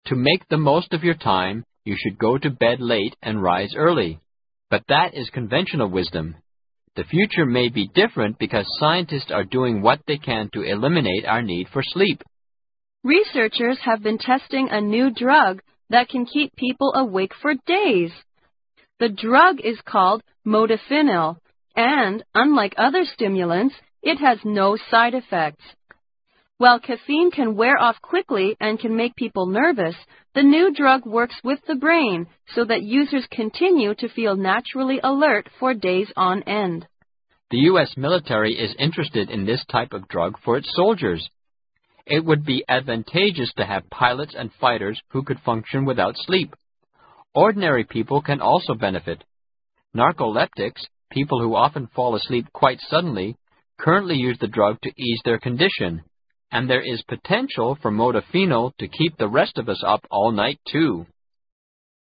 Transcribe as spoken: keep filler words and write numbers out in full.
To make the most of your time, you should go to bed late and rise early. But that is conventional wisdom. The future may be different because scientists are doing what they can to eliminate our need for sleep. Researchers have been testing a new drug that can keep people awake for days. The drug is called modafinil, and, unlike other stimulants, it has no side effects. While caffeine can wear off quickly and can make people nervous, the new drug works with the brain so that users continue to feel naturally alert for days on end. The U S military is interested in this type of drug for its soldiers. It would be advantageous to have pilots and fighters who could function without sleep. Ordinary people can also benefit. Narcoleptics, people who often fall asleep quite suddenly, currently use the drug to ease their condition. And there is potential for modafinil to keep the rest of us up all night, too.